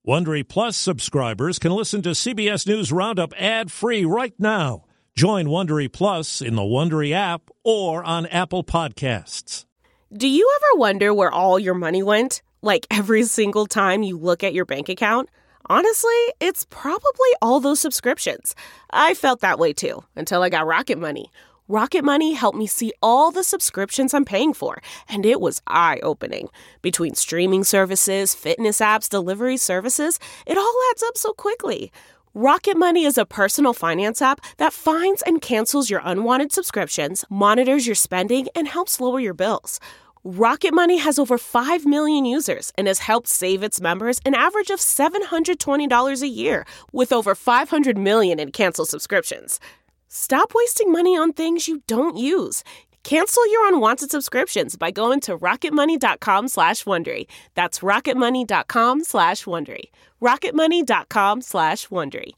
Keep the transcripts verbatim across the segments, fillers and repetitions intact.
Wondery Plus subscribers can listen to C B S News Roundup ad-free right now. Join Wondery Plus in the Wondery app or on Apple Podcasts. Do you ever wonder where all your money went? Like every single time you look at your bank account? Honestly, it's probably all those subscriptions. I felt that way too, until I got Rocket Money. Rocket Money helped me see all the subscriptions I'm paying for, and it was eye-opening. Between streaming services, fitness apps, delivery services, it all adds up so quickly. Rocket Money is a personal finance app that finds and cancels your unwanted subscriptions, monitors your spending, and helps lower your bills. Rocket Money has over five million users and has helped save its members an average of seven hundred twenty dollars a year, with over five hundred million in canceled subscriptions. Stop wasting money on things you don't use. Cancel your unwanted subscriptions by going to rocketmoney.com slash Wondery. That's rocketmoney.com slash Wondery. rocketmoney.com slash Wondery.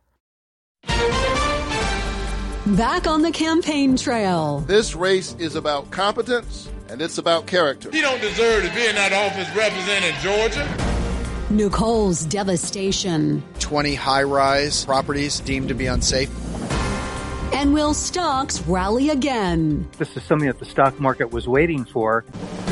Back on the campaign trail. This race is about competence, and it's about character. He don't deserve to be in that office representing Georgia. Nicole's devastation. twenty high-rise properties deemed to be unsafe. And will stocks rally again? This is something that the stock market was waiting for.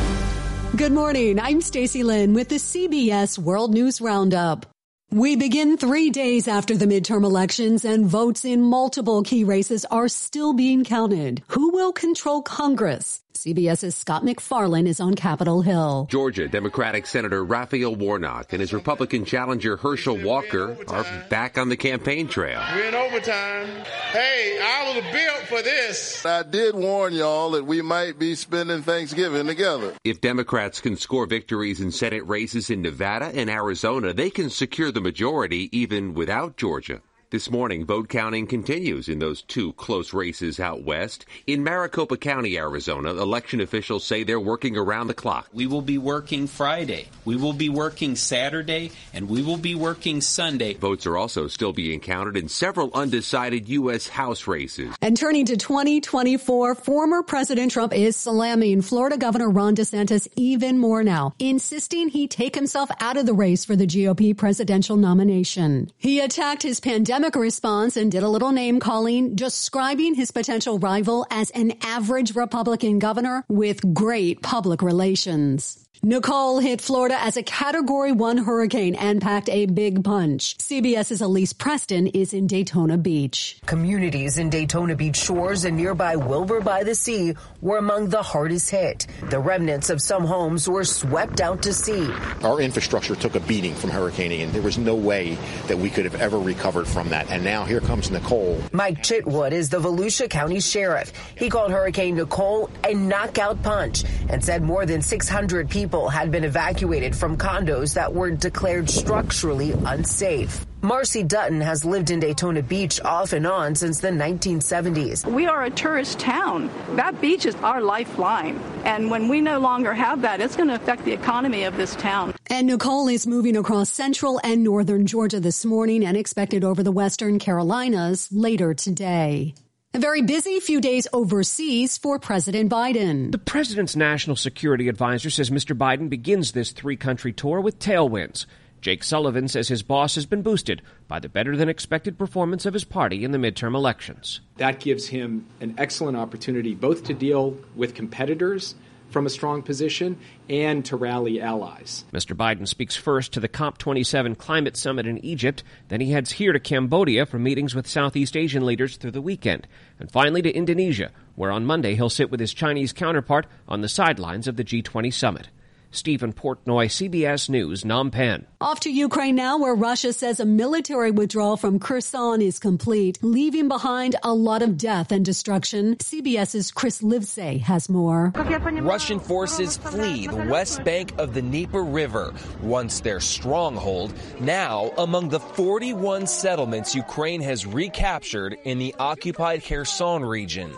Good morning. I'm Stacey Lynn with the C B S World News Roundup. We begin three days after the midterm elections, and votes in multiple key races are still being counted. Who will control Congress? CBS's Scott McFarlane is on Capitol Hill. Georgia Democratic Senator Raphael Warnock and his Republican challenger Herschel Walker are back on the campaign trail. We're in overtime. Hey, I was built for this. I did warn y'all that we might be spending Thanksgiving together. If Democrats can score victories in Senate races in Nevada and Arizona, they can secure the majority even without Georgia. This morning, vote counting continues in those two close races out west. In Maricopa County, Arizona, election officials say they're working around the clock. We will be working Friday, we will be working Saturday, and we will be working Sunday. Votes are also still being counted in several undecided U S House races. And turning to twenty twenty-four, former President Trump is slamming Florida Governor Ron DeSantis even more now, insisting he take himself out of the race for the G O P presidential nomination. He attacked his pandemic response and did a little name calling, describing his potential rival as an average Republican governor with great public relations. Nicole hit Florida as a Category one hurricane and packed a big punch. CBS's Elise Preston is in Daytona Beach. Communities in Daytona Beach shores and nearby Wilbur by the Sea were among the hardest hit. The remnants of some homes were swept out to sea. Our infrastructure took a beating from Hurricane Ian. There was no way that we could have ever recovered from that. And now here comes Nicole. Mike Chitwood is the Volusia County Sheriff. He called Hurricane Nicole a knockout punch and said more than six hundred people had been evacuated from condos that were declared structurally unsafe. Marcy Dutton has lived in Daytona Beach off and on since the nineteen seventies. We are a tourist town. That beach is our lifeline. And when we no longer have that, it's going to affect the economy of this town. And Nicole is moving across central and northern Georgia this morning and expected over the western Carolinas later today. A very busy few days overseas for President Biden. The president's national security advisor says Mister Biden begins this three-country tour with tailwinds. Jake Sullivan says his boss has been boosted by the better-than-expected performance of his party in the midterm elections. That gives him an excellent opportunity both to deal with competitors from a strong position and to rally allies. Mister Biden speaks first to the COP twenty-seven climate summit in Egypt, then he heads here to Cambodia for meetings with Southeast Asian leaders through the weekend, and finally to Indonesia, where on Monday he'll sit with his Chinese counterpart on the sidelines of the G twenty summit. Stephen Portnoy, C B S News, Phnom Penh. Off to Ukraine now, where Russia says a military withdrawal from Kherson is complete, leaving behind a lot of death and destruction. CBS's Chris Livesay has more. Russian forces flee the west bank of the Dnieper River, once their stronghold, now among the forty-one settlements Ukraine has recaptured in the occupied Kherson region.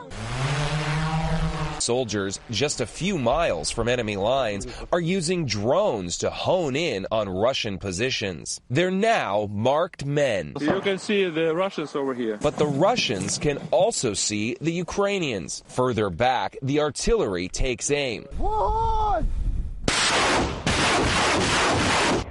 Soldiers just a few miles from enemy lines are using drones to hone in on Russian positions. They're now marked men. You can see the Russians over here. But the Russians can also see the Ukrainians. Further back, the artillery takes aim.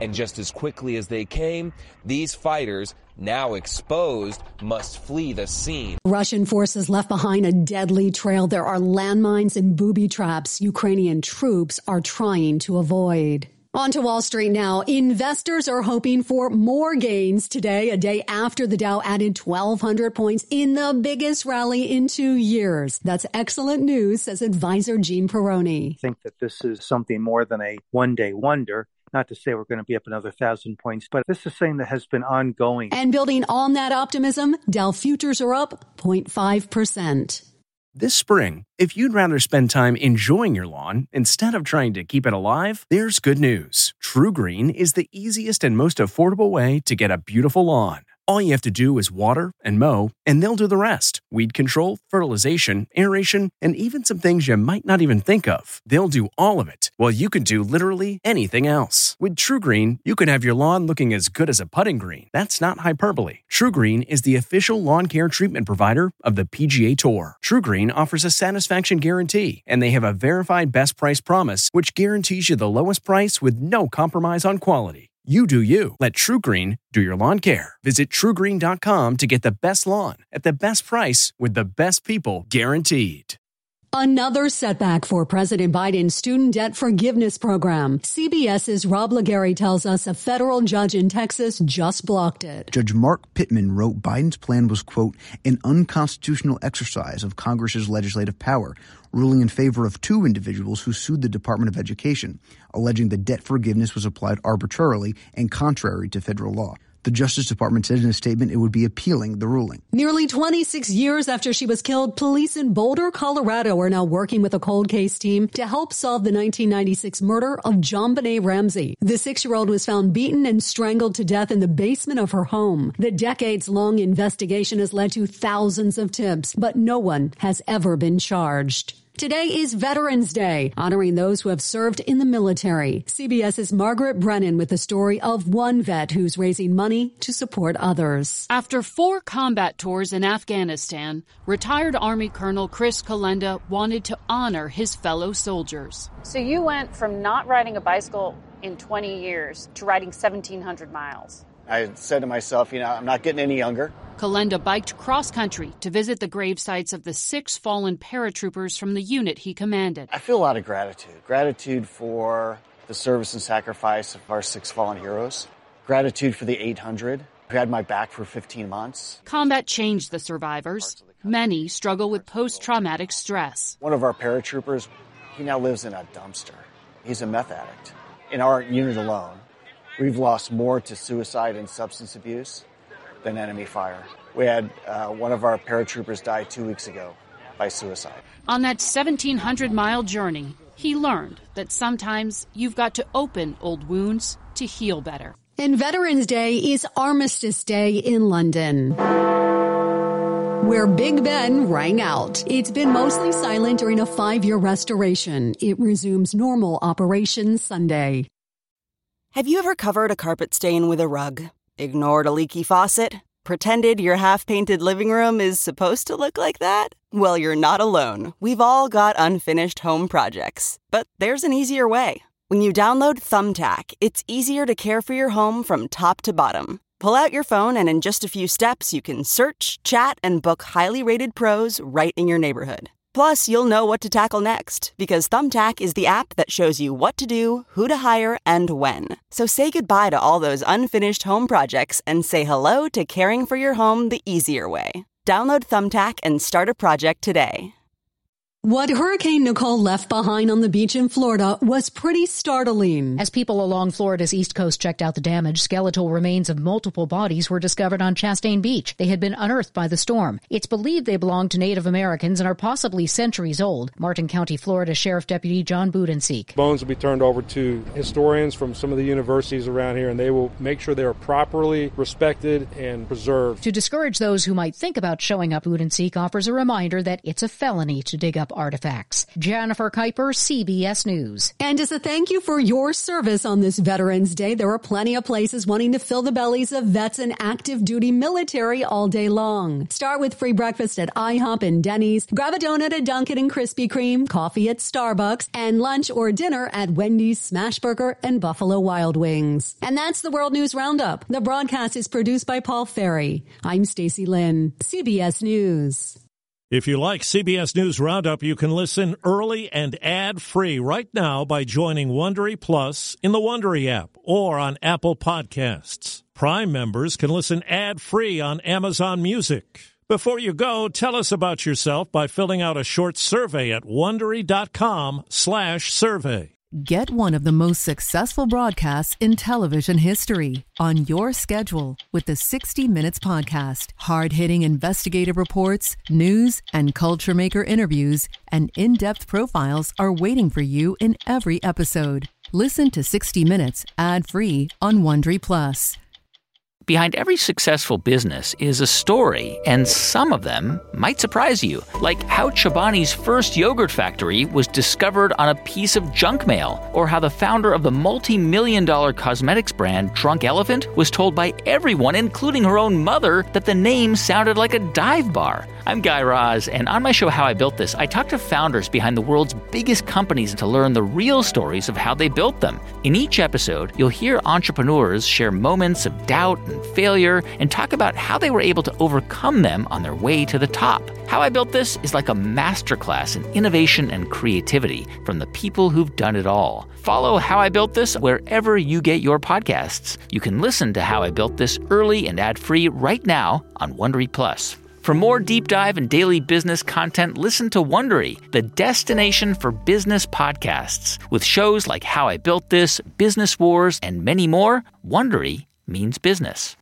And just as quickly as they came, these fighters, now exposed, must flee the scene. Russian forces left behind a deadly trail. There are landmines and booby traps Ukrainian troops are trying to avoid. On to Wall Street now. Investors are hoping for more gains today, a day after the Dow added twelve hundred points in the biggest rally in two years. That's excellent news, says advisor Gene Peroni. I think that this is something more than a one-day wonder. Not to say we're going to be up another thousand points, but this is something that has been ongoing. And building on that optimism, Dow futures are up zero point five percent. This spring, if you'd rather spend time enjoying your lawn instead of trying to keep it alive, there's good news. TruGreen is the easiest and most affordable way to get a beautiful lawn. All you have to do is water and mow, and they'll do the rest. Weed control, fertilization, aeration, and even some things you might not even think of. They'll do all of it, while you can do literally anything else. With TruGreen, you can have your lawn looking as good as a putting green. That's not hyperbole. TruGreen is the official lawn care treatment provider of the P G A Tour. TruGreen offers a satisfaction guarantee, and they have a verified best price promise, which guarantees you the lowest price with no compromise on quality. You do you. Let TruGreen do your lawn care. Visit True Green dot com to get the best lawn at the best price with the best people guaranteed. Another setback for President Biden's student debt forgiveness program. CBS's Rob Legary tells us a federal judge in Texas just blocked it. Judge Mark Pittman wrote Biden's plan was, quote, an unconstitutional exercise of Congress's legislative power, ruling in favor of two individuals who sued the Department of Education, alleging the debt forgiveness was applied arbitrarily and contrary to federal law. The Justice Department said in a statement it would be appealing the ruling. Nearly twenty-six years after she was killed, police in Boulder, Colorado are now working with a cold case team to help solve the nineteen ninety-six murder of JonBenet Ramsey. The six-year-old was found beaten and strangled to death in the basement of her home. The decades-long investigation has led to thousands of tips, but no one has ever been charged. Today is Veterans Day, honoring those who have served in the military. CBS's Margaret Brennan with the story of one vet who's raising money to support others. After four combat tours in Afghanistan, retired Army Colonel Chris Kalenda wanted to honor his fellow soldiers. So you went from not riding a bicycle in twenty years to riding seventeen hundred miles. I said to myself, you know, I'm not getting any younger. Kalenda biked cross-country to visit the grave sites of the six fallen paratroopers from the unit he commanded. I feel a lot of gratitude. Gratitude for the service and sacrifice of our six fallen heroes. Gratitude for the eight hundred who had my back for fifteen months. Combat changed the survivors. Many struggle with post-traumatic stress. One of our paratroopers, he now lives in a dumpster. He's a meth addict. In our unit alone, we've lost more to suicide and substance abuse than enemy fire. We had uh, one of our paratroopers die two weeks ago by suicide. On that seventeen hundred mile journey, he learned that sometimes you've got to open old wounds to heal better. And Veterans Day is Armistice Day in London, where Big Ben rang out. It's been mostly silent during a five-year restoration. It resumes normal operations Sunday. Have you ever covered a carpet stain with a rug? Ignored a leaky faucet? Pretended your half-painted living room is supposed to look like that? Well, you're not alone. We've all got unfinished home projects. But there's an easier way. When you download Thumbtack, it's easier to care for your home from top to bottom. Pull out your phone and in just a few steps, you can search, chat, and book highly rated pros right in your neighborhood. Plus, you'll know what to tackle next, because Thumbtack is the app that shows you what to do, who to hire, and when. So say goodbye to all those unfinished home projects and say hello to caring for your home the easier way. Download Thumbtack and start a project today. What Hurricane Nicole left behind on the beach in Florida was pretty startling. As people along Florida's east coast checked out the damage, skeletal remains of multiple bodies were discovered on Chastain Beach. They had been unearthed by the storm. It's believed they belonged to Native Americans and are possibly centuries old. Martin County, Florida Sheriff Deputy John Budenseek. Bones will be turned over to historians from some of the universities around here, and they will make sure they are properly respected and preserved. To discourage those who might think about showing up, Budenseek offers a reminder that it's a felony to dig up up artifacts. Jennifer Kuiper, C B S News. And as a thank you for your service on this Veterans Day, there are plenty of places wanting to fill the bellies of vets and active duty military all day long. Start with free breakfast at IHOP and Denny's, grab a donut at Dunkin' and Krispy Kreme, coffee at Starbucks, and lunch or dinner at Wendy's, Smashburger, and Buffalo Wild Wings. And that's the World News Roundup. The broadcast is produced by Paul Ferry. I'm Stacey Lynn, C B S News. If you like C B S News Roundup, you can listen early and ad-free right now by joining Wondery Plus in the Wondery app or on Apple Podcasts. Prime members can listen ad-free on Amazon Music. Before you go, tell us about yourself by filling out a short survey at Wondery.com slash survey. Get one of the most successful broadcasts in television history on your schedule with the sixty minutes Podcast. Hard-hitting investigative reports, news, and culture maker interviews, and in-depth profiles are waiting for you in every episode. Listen to sixty minutes ad-free on Wondery Plus. Behind every successful business is a story, and some of them might surprise you. Like how Chobani's first yogurt factory was discovered on a piece of junk mail, or how the founder of the multi-million dollar cosmetics brand Drunk Elephant was told by everyone, including her own mother, that the name sounded like a dive bar. I'm Guy Raz, and on my show How I Built This, I talk to founders behind the world's biggest companies to learn the real stories of how they built them. In each episode, you'll hear entrepreneurs share moments of doubt and failure and talk about how they were able to overcome them on their way to the top. How I Built This is like a masterclass in innovation and creativity from the people who've done it all. Follow How I Built This wherever you get your podcasts. You can listen to How I Built This early and ad-free right now on Wondery Plus. For more deep dive and daily business content, listen to Wondery, the destination for business podcasts. With shows like How I Built This, Business Wars, and many more, Wondery means business.